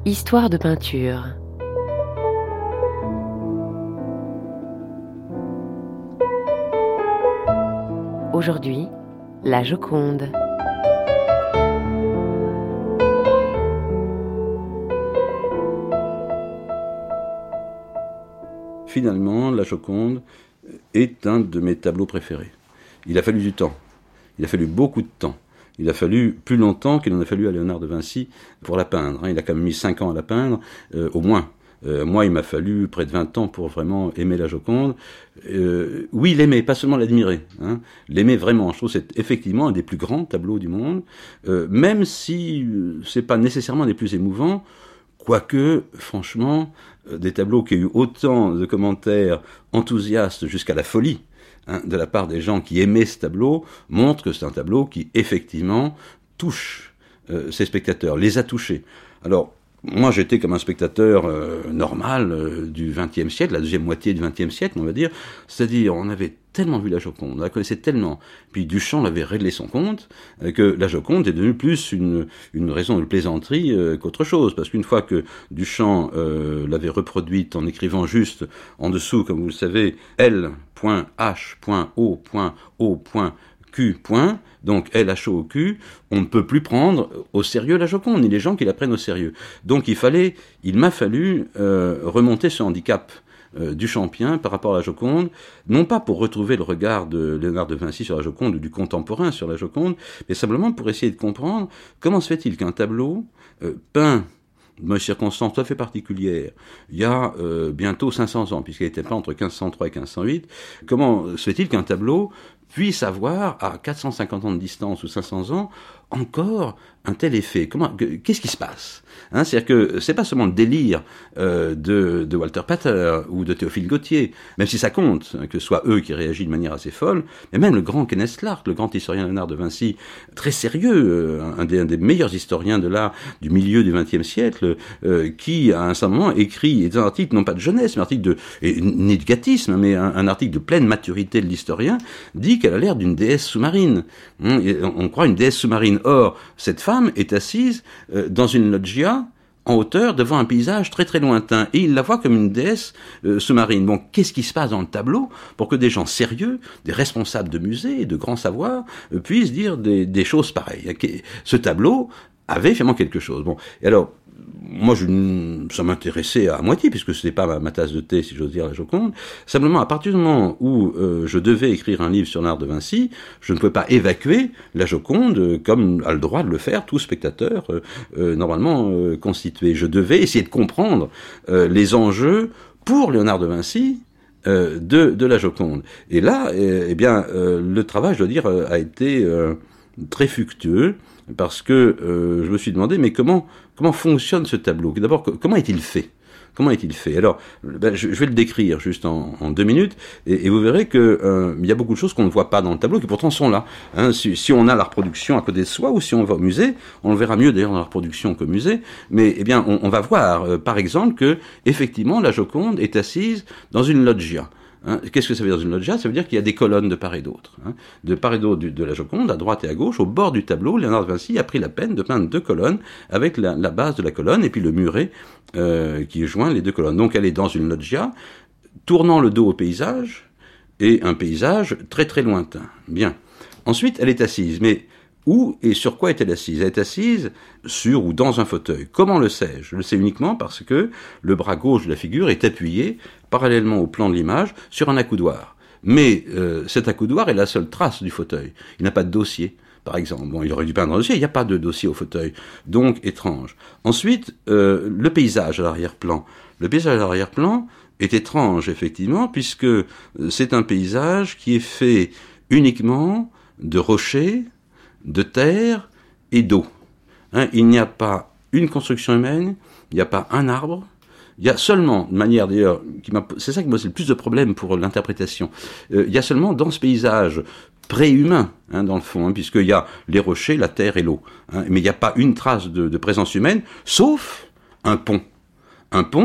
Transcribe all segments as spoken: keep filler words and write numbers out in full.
Histoire de peinture. Aujourd'hui, la Joconde. Finalement, la Joconde est un de mes tableaux préférés. Il a fallu du temps. Il a fallu beaucoup de temps. Il a fallu plus longtemps qu'il en a fallu à Léonard de Vinci pour la peindre. Il a quand même mis cinq ans à la peindre, euh, au moins. Euh, moi, il m'a fallu près de vingt ans pour vraiment aimer la Joconde. Euh, oui, l'aimer, pas seulement l'admirer. Hein. L'aimer vraiment. Je trouve que c'est effectivement un des plus grands tableaux du monde, euh, même si euh, c'est pas nécessairement des plus émouvants. Quoique, franchement, euh, des tableaux qui ont eu autant de commentaires enthousiastes jusqu'à la folie, hein, de la part des gens qui aimaient ce tableau, montrent que c'est un tableau qui, effectivement, touche euh, ses spectateurs, les a touchés. Alors, moi, j'étais comme un spectateur euh, normal euh, du vingtième siècle, la deuxième moitié du vingtième siècle, on va dire. C'est-à-dire, on avait tellement vu la Joconde, on la connaissait tellement. Puis Duchamp l'avait réglé son compte, euh, que la Joconde est devenue plus une, une raison de plaisanterie euh, qu'autre chose. Parce qu'une fois que Duchamp euh, l'avait reproduite en écrivant juste en dessous, comme vous le savez, L H O O Q. Donc L H O Q, on ne peut plus prendre au sérieux la Joconde, ni les gens qui la prennent au sérieux. Donc il fallait, il m'a fallu euh, remonter ce handicap euh, du Champien par rapport à la Joconde, non pas pour retrouver le regard de Léonard de Vinci sur la Joconde ou du contemporain sur la Joconde, mais simplement pour essayer de comprendre comment se fait-il qu'un tableau euh, peint dans des circonstances tout à fait particulières, il y a euh, bientôt cinq cents ans, puisqu'il était peint entre quinze cent trois et quinze cent huit, comment se fait-il qu'un tableau puisse avoir, à quatre cent cinquante ans de distance ou cinq cents ans, encore un tel effet? Comment, qu'est-ce qui se passe? Hein, c'est-à-dire que c'est pas seulement le délire euh, de, de Walter Pater ou de Théophile Gautier, même si ça compte, hein, que ce soit eux qui réagissent de manière assez folle, mais même le grand Kenneth Clark, le grand historien Léonard de Vinci, très sérieux, euh, un, des, un des meilleurs historiens de l'art du milieu du vingtième siècle, euh, qui à un certain moment écrit un article, non pas de jeunesse, mais un article de d'éducatisme, mais un, un article de pleine maturité de l'historien, dit qu'elle a l'air d'une déesse sous-marine. Hein, on croit une déesse sous-marine. Or, cette femme est assise euh, dans une loggia en hauteur devant un paysage très très lointain, et il la voit comme une déesse euh, sous-marine. Bon, qu'est-ce qui se passe dans le tableau pour que des gens sérieux, des responsables de musées et de grands savoirs euh, puissent dire des, des choses pareilles? Ce tableau avait finalement quelque chose. Bon, et alors, moi, je, ça m'intéressait à moitié, puisque ce n'était pas ma, ma tasse de thé, si j'ose dire, la Joconde. Simplement, à partir du moment où euh, je devais écrire un livre sur l'art de Vinci, je ne pouvais pas évacuer la Joconde euh, comme a le droit de le faire tout spectateur euh, euh, normalement euh, constitué. Je devais essayer de comprendre euh, les enjeux pour Léonard de Vinci euh, de, de la Joconde. Et là, eh, eh bien, euh, le travail, je dois dire, a été euh, très fructueux, parce que euh, je me suis demandé, mais comment comment fonctionne ce tableau? D'abord, comment est-il fait? Comment est-il fait? Alors, ben, je, je vais le décrire juste en, en deux minutes, et, et vous verrez que euh, il y a beaucoup de choses qu'on ne voit pas dans le tableau, qui pourtant sont là. Hein, si, si on a la reproduction à côté de soi, ou si on va au musée, on le verra mieux d'ailleurs dans la reproduction qu'au musée, mais eh bien, on, on va voir, euh, par exemple, que effectivement, la Joconde est assise dans une loggia. Hein, qu'est-ce que ça veut dire dans une loggia? Ça veut dire qu'il y a des colonnes de part et d'autre. Hein. De part et d'autre de la Joconde, à droite et à gauche, au bord du tableau, Léonard de Vinci a pris la peine de peindre deux colonnes avec la, la base de la colonne et puis le muret euh, qui joint les deux colonnes. Donc elle est dans une loggia, tournant le dos au paysage, et un paysage très très lointain. Bien. Ensuite, elle est assise, mais où et sur quoi est-elle assise? Elle est assise sur ou dans un fauteuil. Comment le sais-je? Je le sais uniquement parce que le bras gauche de la figure est appuyé, parallèlement au plan de l'image, sur un accoudoir. Mais euh, cet accoudoir est la seule trace du fauteuil. Il n'a pas de dossier, par exemple. Bon, il aurait dû peindre un dossier, il n'y a pas de dossier au fauteuil. Donc, étrange. Ensuite, euh, le paysage à l'arrière-plan. Le paysage à l'arrière-plan est étrange, effectivement, puisque c'est un paysage qui est fait uniquement de rochers, de terre et d'eau. Hein, il n'y a pas une construction humaine, il n'y a pas un arbre, il y a seulement, de manière d'ailleurs, qui m'a, c'est ça qui m'a posé le plus de problèmes pour l'interprétation, euh, il y a seulement dans ce paysage pré-humain, hein, dans le fond, hein, puisqu'il y a les rochers, la terre et l'eau, hein, mais il n'y a pas une trace de, de présence humaine, sauf un pont. Un pont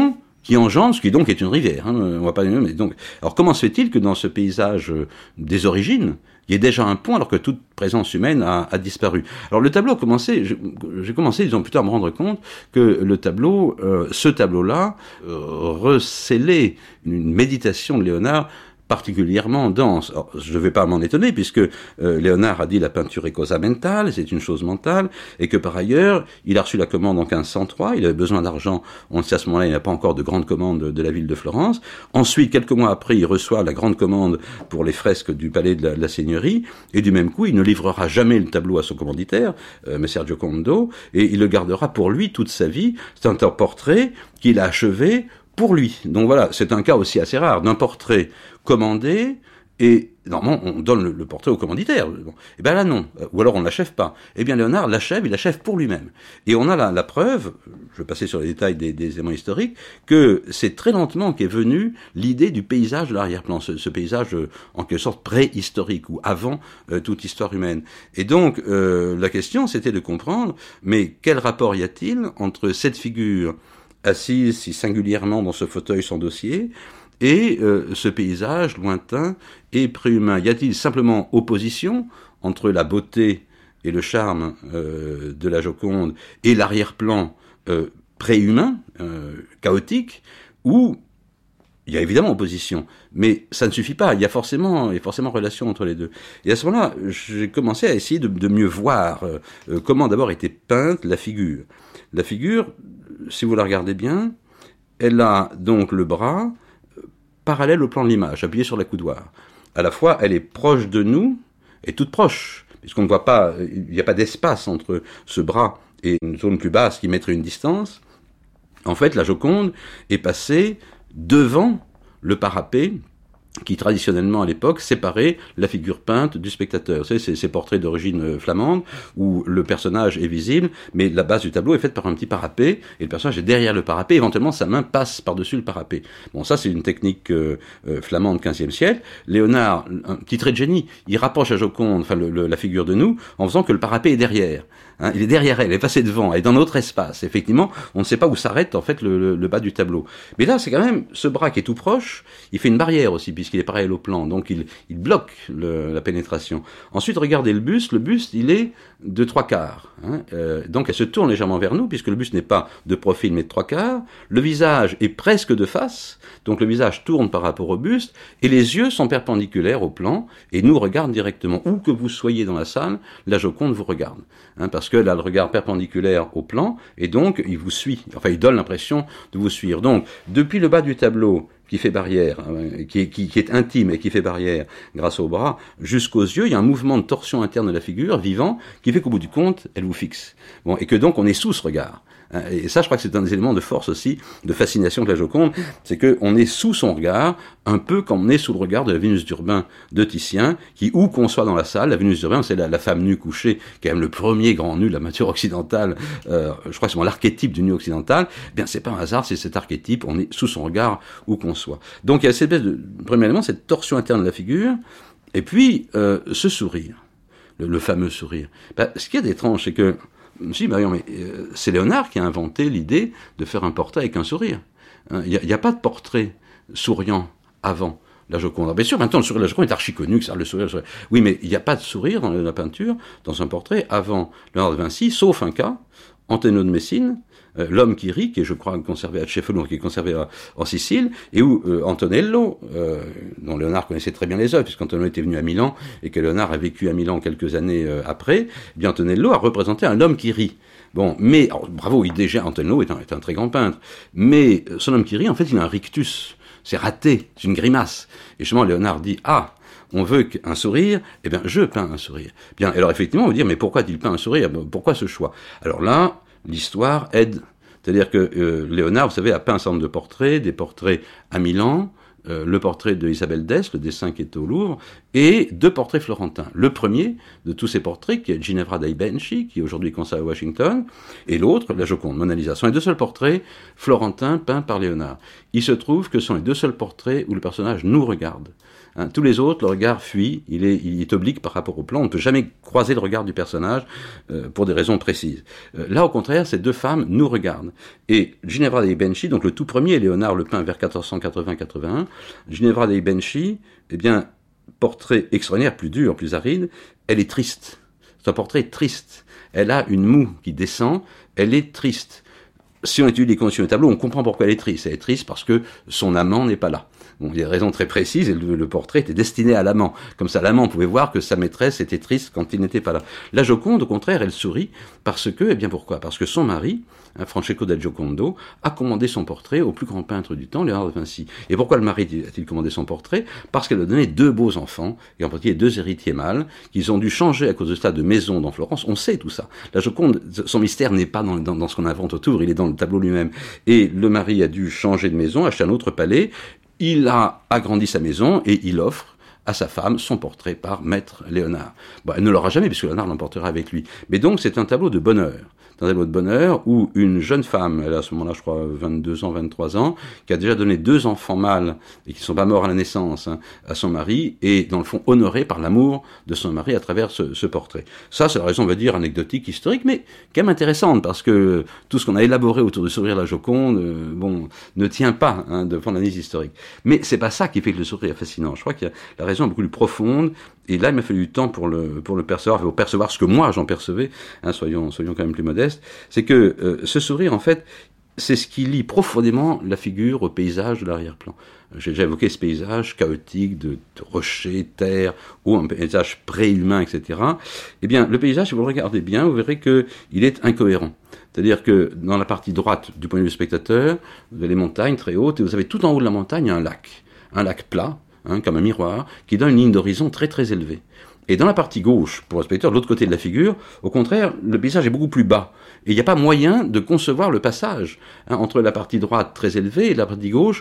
qui engendre ce qui donc est une rivière. Hein, on va pas mais donc. Alors comment se fait-il que dans ce paysage des origines, il y ait déjà un pont alors que toute présence humaine a, a disparu. Alors le tableau a commencé, j'ai, j'ai commencé, disons plus tard, à me rendre compte que le tableau, euh, ce tableau-là, euh, recélait une méditation de Léonard particulièrement dense. Alors, je ne vais pas m'en étonner, puisque euh, Léonard a dit la peinture est causa mentale, c'est une chose mentale, et que par ailleurs, il a reçu la commande en quinze cent trois, il avait besoin d'argent, on sait à ce moment-là, il n'y a pas encore de grande commande de, de la ville de Florence. Ensuite, quelques mois après, il reçoit la grande commande pour les fresques du palais de la, de la Seigneurie, et du même coup, il ne livrera jamais le tableau à son commanditaire, euh, Messer Giocondo, et il le gardera pour lui toute sa vie. C'est un portrait qu'il a achevé pour lui. Donc voilà, c'est un cas aussi assez rare, d'un portrait commandé, et normalement on donne le, le portrait au commanditaire. Bon. Et bien là non, ou alors on ne l'achève pas. Eh bien Léonard l'achève, il l'achève pour lui-même. Et on a la, la preuve, je vais passer sur les détails des, des éléments historiques, que c'est très lentement qu'est venue l'idée du paysage de l'arrière-plan, ce, ce paysage euh, en quelque sorte préhistorique, ou avant euh, toute histoire humaine. Et donc euh, la question c'était de comprendre, mais quel rapport y a-t-il entre cette figure assise si singulièrement dans ce fauteuil sans dossier, et euh, ce paysage lointain et préhumain. Y a-t-il simplement opposition entre la beauté et le charme euh, de la Joconde et l'arrière-plan euh, préhumain, euh, chaotique, ou il y a évidemment opposition, mais ça ne suffit pas, il y a forcément, il y a forcément relation entre les deux. Et à ce moment-là, j'ai commencé à essayer de, de mieux voir euh, comment d'abord était peinte la figure. La figure, si vous la regardez bien, elle a donc le bras parallèle au plan de l'image, appuyé sur la coudoir. À la fois, elle est proche de nous, et toute proche, puisqu'on ne voit pas, il n'y a pas d'espace entre ce bras et une zone plus basse qui mettrait une distance. En fait, la Joconde est passée devant le parapet qui traditionnellement à l'époque séparait la figure peinte du spectateur. Vous savez, c'est ces portraits d'origine flamande où le personnage est visible, mais la base du tableau est faite par un petit parapet et le personnage est derrière le parapet. Éventuellement, sa main passe par-dessus le parapet. Bon, ça c'est une technique euh, euh, flamande quinzième siècle. Léonard, un petit trait de génie, il rapproche la Joconde, enfin le, le, la figure de nous, en faisant que le parapet est derrière. Hein, il est derrière elle, elle est passée devant, elle est dans notre espace. Effectivement, on ne sait pas où s'arrête en fait le, le, le bas du tableau. Mais là, c'est quand même ce bras qui est tout proche. Il fait une barrière aussi puisqu'il est parallèle au plan, donc il, il bloque le, la pénétration. Ensuite, regardez le buste. Le buste, il est de trois quarts. Hein, euh, donc elle se tourne légèrement vers nous puisque le buste n'est pas de profil mais de trois quarts. Le visage est presque de face, donc le visage tourne par rapport au buste et les yeux sont perpendiculaires au plan et nous regardent directement. Où que vous soyez dans la salle, la Joconde vous regarde. Hein, parce que là, le regard perpendiculaire au plan, et donc il vous suit, enfin il donne l'impression de vous suivre. Donc, depuis le bas du tableau, qui fait barrière, hein, qui, est, qui, qui est intime et qui fait barrière grâce au bras, jusqu'aux yeux, il y a un mouvement de torsion interne de la figure, vivant, qui fait qu'au bout du compte, elle vous fixe. Bon, et que donc on est sous ce regard. Et ça, je crois que c'est un des éléments de force aussi, de fascination de la Joconde, c'est qu'on est sous son regard, un peu comme on est sous le regard de la Vénus d'Urbain de Titien, qui, où qu'on soit dans la salle, la Vénus d'Urbain, c'est la, la femme nue couchée, qui est même le premier grand nu de la nature occidentale, euh, je crois que c'est l'archétype du nu occidental, eh bien c'est pas un hasard, c'est cet archétype, on est sous son regard, où qu'on soit. Donc il y a cette espèce de, premièrement, cette torsion interne de la figure, et puis euh, ce sourire, le, le fameux sourire. Ben, ce qu'il y a d'étrange, c'est que Si, Marion, mais euh, c'est Léonard qui a inventé l'idée de faire un portrait avec un sourire. Il hein, n'y a, a pas de portrait souriant avant la Joconde. Bien sûr, maintenant, le sourire de la Joconde est archi connu, que ça, le sourire, le sourire. Oui, mais il n'y a pas de sourire dans la peinture, dans un portrait, avant Léonard de Vinci, sauf un cas, Antonio de Messine, euh, l'homme qui rit, qui est, je crois, conservé à Cefalù, qui est conservé à, en Sicile, et où euh, Antonello, euh, dont Léonard connaissait très bien les œuvres, puisqu'Antonello était venu à Milan, et que Léonard a vécu à Milan quelques années euh, après, eh bien Antonello a représenté un homme qui rit. Bon, mais, alors, bravo, il déjà, Antonello est un, est un très grand peintre, mais son homme qui rit, en fait, il a un rictus, c'est raté, c'est une grimace. Et justement, Léonard dit, ah, on veut un sourire, eh bien, je peins un sourire. Bien, alors effectivement, on va dire, mais pourquoi a-t-il peint un sourire? Pourquoi ce choix? Alors là, l'histoire aide. C'est-à-dire que euh, Léonard, vous savez, a peint un certain nombre de portraits, des portraits à Milan, euh, le portrait de Isabelle d'Este, le dessin qui est au Louvre, et deux portraits florentins. Le premier de tous ces portraits, qui est Ginevra dei Benci, qui aujourd'hui est conservé à Washington, et l'autre, la Joconde, Mona Lisa, sont les deux seuls portraits florentins peints par Léonard. Il se trouve que ce sont les deux seuls portraits où le personnage nous regarde. Hein, tous les autres, le regard fuit, il est, il est oblique par rapport au plan, on ne peut jamais croiser le regard du personnage euh, pour des raisons précises. Euh, là, au contraire, ces deux femmes nous regardent. Et Ginevra dei Benci, donc le tout premier, Léonard le peint vers quatorze cent quatre-vingts quatre-vingt-un, Ginevra dei Benci, eh bien, portrait extraordinaire, plus dur, plus aride, elle est triste. C'est un portrait triste. Elle a une moue qui descend, elle est triste. Si on étudie les conditions du tableau, on comprend pourquoi elle est triste. Elle est triste parce que son amant n'est pas là. Bon, il y a des raisons très précises, et le, le portrait était destiné à l'amant. Comme ça, l'amant pouvait voir que sa maîtresse était triste quand il n'était pas là. La Joconde, au contraire, elle sourit parce que, eh bien pourquoi ? Parce que son mari, hein, Francesco del Giocondo, a commandé son portrait au plus grand peintre du temps, Léonard de Vinci. Et pourquoi le mari a-t-il commandé son portrait ? Parce qu'elle a donné deux beaux enfants, et en particulier deux héritiers mâles, qu'ils ont dû changer à cause de ça de maison dans Florence. On sait tout ça. La Joconde, son mystère n'est pas dans, dans, dans ce qu'on invente autour, il est dans le tableau lui-même. Et le mari a dû changer de maison, acheter un autre palais. Il a agrandi sa maison et il offre à sa femme son portrait par Maître Léonard. Bon, elle ne l'aura jamais puisque Léonard l'emportera avec lui. Mais donc c'est un tableau de bonheur. C'est un tableau de bonheur où une jeune femme, elle a à ce moment-là je crois vingt-deux ans, vingt-trois ans, qui a déjà donné deux enfants mâles et qui ne sont pas morts à la naissance hein, à son mari, et dans le fond honorée par l'amour de son mari à travers ce, ce portrait. Ça c'est la raison on va dire anecdotique, historique, mais quand même intéressante parce que tout ce qu'on a élaboré autour de sourire la Joconde, euh, bon, ne tient pas hein, devant l'analyse historique. Mais c'est pas ça qui fait que le sourire est fascinant. Je crois que la raison est beaucoup plus profonde, et là il m'a fallu du temps pour le, pour le percevoir, pour percevoir ce que moi j'en percevais, hein, soyons, soyons quand même plus modestes. C'est que euh, ce sourire, en fait, c'est ce qui lie profondément la figure au paysage de l'arrière-plan. J'ai déjà évoqué ce paysage chaotique de, de rochers, terre, ou un paysage préhumain, et cetera. Eh bien, le paysage, si vous le regardez bien, vous verrez qu'il est incohérent. C'est-à-dire que dans la partie droite, du point de vue du spectateur, vous avez les montagnes très hautes, et vous avez tout en haut de la montagne un lac. Un lac plat, hein, comme un miroir, qui donne une ligne d'horizon très très élevée. Et dans la partie gauche, pour le spectateur, de l'autre côté de la figure, au contraire, le paysage est beaucoup plus bas. Et il n'y a pas moyen de concevoir le passage hein, entre la partie droite très élevée et la partie gauche.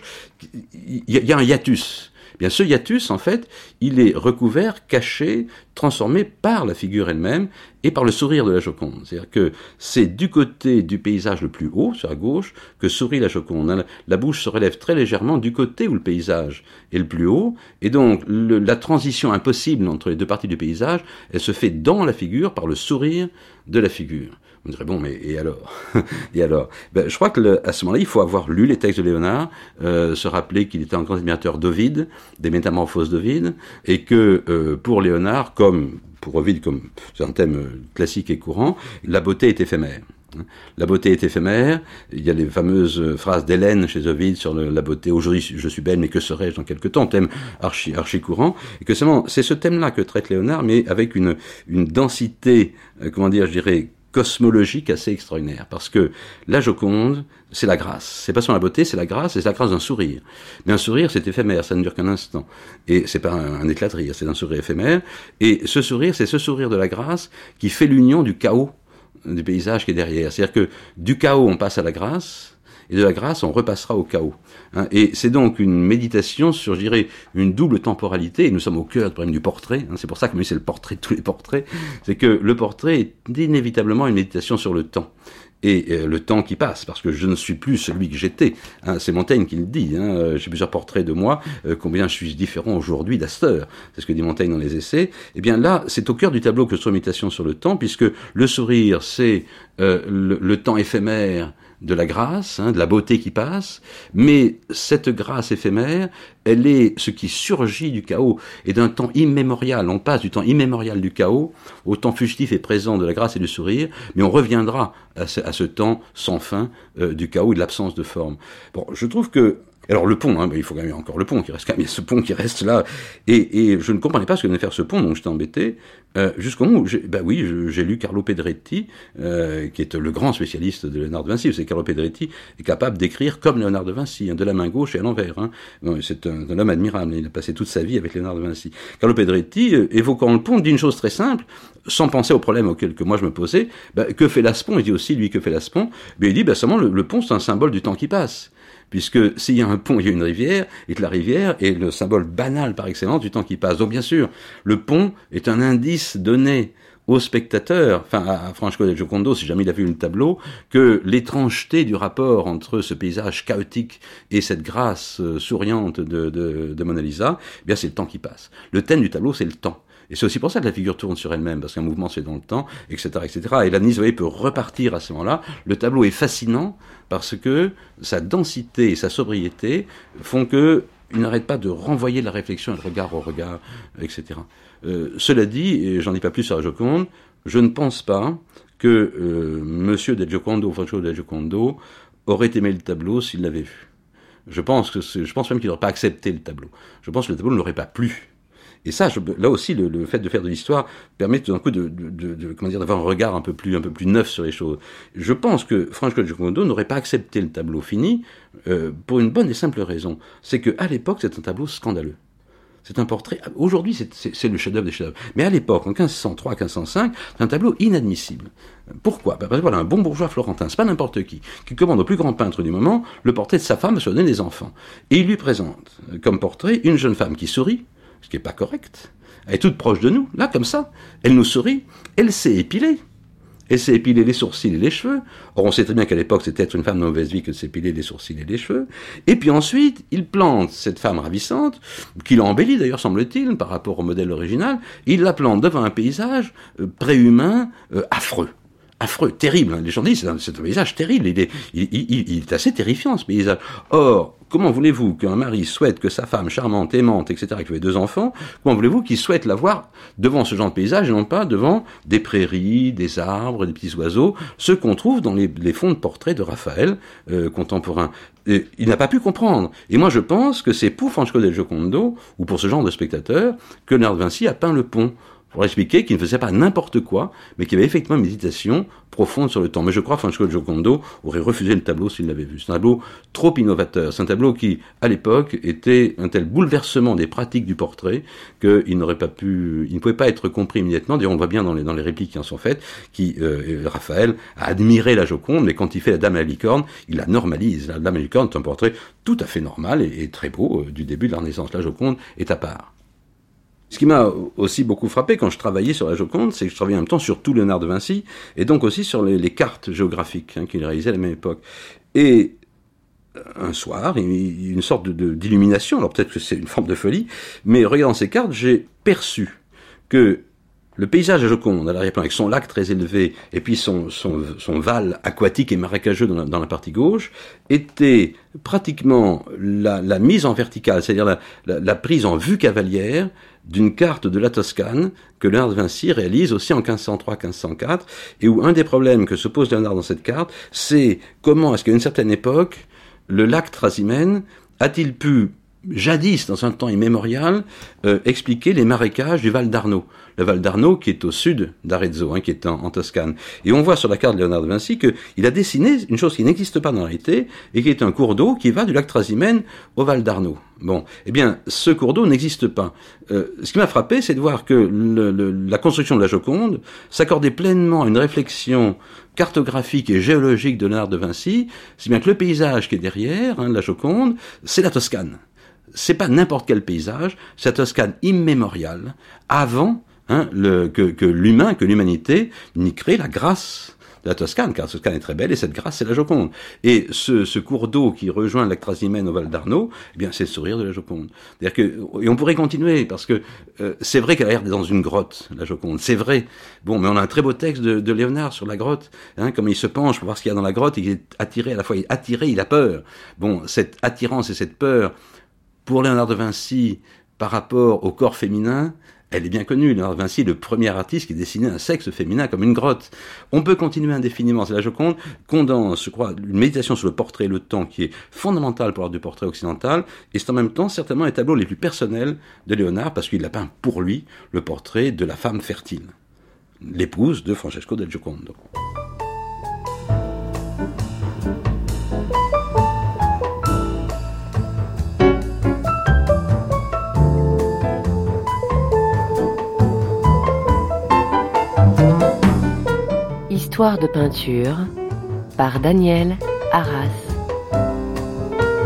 Il y, y a un hiatus. Eh bien, ce hiatus, en fait, il est recouvert, caché, transformé par la figure elle-même et par le sourire de la Joconde. C'est-à-dire que c'est du côté du paysage le plus haut, sur la gauche, que sourit la Joconde. La bouche se relève très légèrement du côté où le paysage est le plus haut, et donc le, la transition impossible entre les deux parties du paysage, elle se fait dans la figure par le sourire de la figure. On dirait, bon, mais et alors Et alors ben, je crois que le, à ce moment-là, il faut avoir lu les textes de Léonard, euh, se rappeler qu'il était un grand admirateur d'Ovide, des Métamorphoses d'Ovide, et que euh, pour Léonard, comme pour Ovide, comme c'est un thème classique et courant, la beauté est éphémère. La beauté est éphémère, il y a les fameuses phrases d'Hélène chez Ovide sur le, la beauté, aujourd'hui je suis belle mais que serais-je dans quelque temps, thème archi, archi courant, et que seulement c'est ce thème-là que traite Léonard, mais avec une, une densité, euh, comment dire, je dirais, cosmologique assez extraordinaire, parce que la Joconde, c'est la grâce. C'est pas seulement la beauté, c'est la grâce, et c'est la grâce d'un sourire. Mais un sourire, c'est éphémère, ça ne dure qu'un instant. Et c'est pas un, un éclat de rire, c'est un sourire éphémère. Et ce sourire, c'est ce sourire de la grâce qui fait l'union du chaos du paysage qui est derrière. C'est-à-dire que du chaos, on passe à la grâce, et de la grâce, on repassera au chaos. Hein, et c'est donc une méditation sur, je dirais, une double temporalité, et nous sommes au cœur du problème du portrait, hein, c'est pour ça que c'est le portrait de tous les portraits, c'est que le portrait est inévitablement une méditation sur le temps. Et euh, le temps qui passe, parce que je ne suis plus celui que j'étais. Hein, c'est Montaigne qui le dit. Hein, j'ai plusieurs portraits de moi, euh, combien je suis différent aujourd'hui d'Astor. C'est ce que dit Montaigne dans les Essais. Eh bien là, c'est au cœur du tableau que se trouve méditation sur le temps, puisque le sourire, c'est euh, le, le temps éphémère de la grâce, hein, de la beauté qui passe, mais cette grâce éphémère, elle est ce qui surgit du chaos, et d'un temps immémorial. On passe du temps immémorial du chaos au temps fugitif et présent de la grâce et du sourire, mais on reviendra à ce, à ce temps sans fin euh, du chaos et de l'absence de forme. Bon, je trouve que alors le pont, hein, ben, il faut quand même encore le pont qui reste quand même, il y a ce pont qui reste là, et, et je ne comprenais pas ce que venait faire ce pont, donc j'étais embêté, euh, jusqu'au moment où, j'ai, ben oui, je, j'ai lu Carlo Pedretti, euh, qui est le grand spécialiste de Léonard de Vinci. Vous savez, Carlo Pedretti est capable d'écrire comme Léonard de Vinci, hein, de la main gauche et à l'envers. Hein. Bon, c'est un, un homme admirable, il a passé toute sa vie avec Léonard de Vinci. Carlo Pedretti, euh, évoquant le pont, dit une chose très simple, sans penser au problème auquel que moi je me posais, ben, que fait l'Aspon? Il dit aussi, lui, que fait l'Aspon? Ben, il dit, ben, seulement le, le pont, c'est un symbole du temps qui passe. puisque s'il y a un pont, il y a une rivière, et que la rivière est le symbole banal par excellence du temps qui passe. Donc bien sûr, le pont est un indice donné au spectateur, enfin à Francesco del Giocondo, si jamais il a vu le tableau, que l'étrangeté du rapport entre ce paysage chaotique et cette grâce euh, souriante de, de, de Mona Lisa, eh bien c'est le temps qui passe. Le thème du tableau, c'est le temps. Et c'est aussi pour ça que la figure tourne sur elle-même, parce qu'un mouvement c'est dans le temps, et cetera, et cetera. Et la Venise, vous voyez, peut repartir à ce moment-là. Le tableau est fascinant parce que sa densité et sa sobriété font que il n'arrête pas de renvoyer la réflexion et le regard au regard, et cetera. Euh, cela dit, et j'en dis pas plus sur la Joconde, je ne pense pas que euh, Monsieur del Giocondo, Francesco del Giocondo, aurait aimé le tableau s'il l'avait vu. Je pense que c'est, je pense même qu'il n'aurait pas accepté le tableau. Je pense que le tableau ne l'aurait pas plu. Et ça, je, là aussi, le, le fait de faire de l'histoire permet tout d'un coup de, de, de, de, comment dire, d'avoir un regard un peu plus, un peu plus neuf sur les choses. Je pense que Francesco del Giocondo n'aurait pas accepté le tableau fini euh, pour une bonne et simple raison. C'est qu'à l'époque, c'est un tableau scandaleux. C'est un portrait. Aujourd'hui, c'est, c'est, c'est le chef-d'œuvre des chefs-d'œuvre. Mais à l'époque, en quinze cent trois, quinze cent cinq, c'est un tableau inadmissible. Pourquoi ? Parce que voilà, un bon bourgeois florentin, c'est pas n'importe qui, qui commande au plus grand peintre du moment le portrait de sa femme sur le nez des enfants. Et il lui présente comme portrait une jeune femme qui sourit, ce qui n'est pas correct. Elle est toute proche de nous, là, comme ça. Elle nous sourit. Elle s'est épilée. Elle s'est épilée les sourcils et les cheveux. Or, on sait très bien qu'à l'époque, c'était être une femme de mauvaise vie que de s'épiler les sourcils et les cheveux. Et puis ensuite, il plante cette femme ravissante, qu'il a embellie d'ailleurs, semble-t-il, par rapport au modèle original. Il la plante devant un paysage euh, préhumain, euh, affreux. Affreux, terrible. Les gens disent, c'est un, c'est un paysage terrible. Il est, il, il, il, il est assez terrifiant, ce paysage. Or, comment voulez-vous qu'un mari souhaite que sa femme charmante, aimante, et cetera, qui avait deux enfants, comment voulez-vous qu'il souhaite la voir devant ce genre de paysage et non pas devant des prairies, des arbres, des petits oiseaux, ce qu'on trouve dans les, les fonds de portraits de Raphaël euh, contemporain. Et il n'a pas pu comprendre. Et moi, je pense que c'est pour Francesco del Giocondo, ou pour ce genre de spectateur, que Léonard de Vinci a peint le pont. Pour expliquer qu'il ne faisait pas n'importe quoi, mais qu'il y avait effectivement une méditation profonde sur le temps. Mais je crois que Francesco del Giocondo aurait refusé le tableau s'il l'avait vu. C'est un tableau trop innovateur. C'est un tableau qui, à l'époque, était un tel bouleversement des pratiques du portrait qu'il n'aurait pas pu, il ne pouvait pas être compris immédiatement. D'ailleurs, on le voit bien dans les, dans les répliques qui en sont faites, qui, euh, Raphaël a admiré la Joconde, mais quand il fait la Dame à la licorne, il la normalise. La Dame à la licorne est un portrait tout à fait normal et, et très beau euh, du début de la Renaissance. La Joconde est à part. Ce qui m'a aussi beaucoup frappé quand je travaillais sur la Joconde, c'est que je travaillais en même temps sur tout Léonard de Vinci, et donc aussi sur les, les cartes géographiques hein, qu'il réalisait à la même époque. Et un soir, il, une sorte de, de, d'illumination, alors peut-être que c'est une forme de folie, mais regardant ces cartes, j'ai perçu que le paysage de Joconde, à l'arrière-plan, avec son lac très élevé, et puis son, son, son val aquatique et marécageux dans la, dans la partie gauche, était pratiquement la, la mise en verticale, c'est-à-dire la, la, la prise en vue cavalière d'une carte de la Toscane que Léonard de Vinci réalise aussi en quinze cent trois quinze cent quatre, et où un des problèmes que se pose Léonard dans cette carte, c'est comment est-ce qu'à une certaine époque, le lac Trasimène a-t-il pu, jadis, dans un temps immémorial, euh, expliquer les marécages du Val d'Arno. Le Val d'Arno qui est au sud d'Arezzo, hein, qui est en, en Toscane. Et on voit sur la carte de Léonard de Vinci qu'il a dessiné une chose qui n'existe pas dans la réalité, et qui est un cours d'eau qui va du lac Trasimène au Val d'Arno. Bon, eh bien, ce cours d'eau n'existe pas. Euh, ce qui m'a frappé, c'est de voir que le, le, la construction de la Joconde s'accordait pleinement à une réflexion cartographique et géologique de Léonard de Vinci, si bien que le paysage qui est derrière, hein, de la Joconde, c'est la Toscane. C'est pas n'importe quel paysage, c'est la Toscane immémoriale, avant hein, le, que, que l'humain, que l'humanité n'y crée la grâce de la Toscane, car la Toscane est très belle, et cette grâce, c'est la Joconde. Et ce, ce cours d'eau qui rejoint le lac Trasimène au Val d'Arno, eh bien, c'est le sourire de la Joconde. C'est-à-dire que, et on pourrait continuer, parce que euh, c'est vrai qu'elle a l'air d'être dans une grotte, la Joconde, c'est vrai. Bon, mais on a un très beau texte de, de Léonard sur la grotte, hein, comme il se penche pour voir ce qu'il y a dans la grotte, et il est attiré, à la fois il est attiré, il a peur. Bon, cette attirance et cette peur, pour Léonard de Vinci, par rapport au corps féminin, elle est bien connue. Léonard de Vinci est le premier artiste qui dessinait un sexe féminin comme une grotte. On peut continuer indéfiniment. C'est la Joconde condense, je crois, une méditation sur le portrait et le temps qui est fondamentale pour l'art du portrait occidental, et c'est en même temps certainement les tableaux les plus personnels de Léonard, parce qu'il a peint pour lui le portrait de la femme fertile, l'épouse de Francesco del Giocondo. Histoire de peinture par Daniel Arras.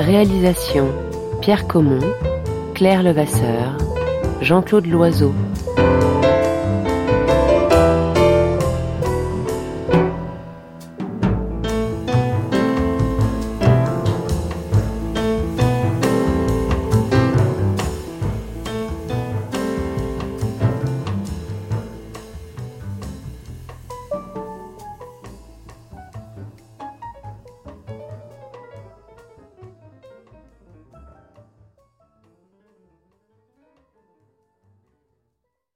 Réalisation Pierre Caumont, Claire Levasseur, Jean-Claude Loiseau.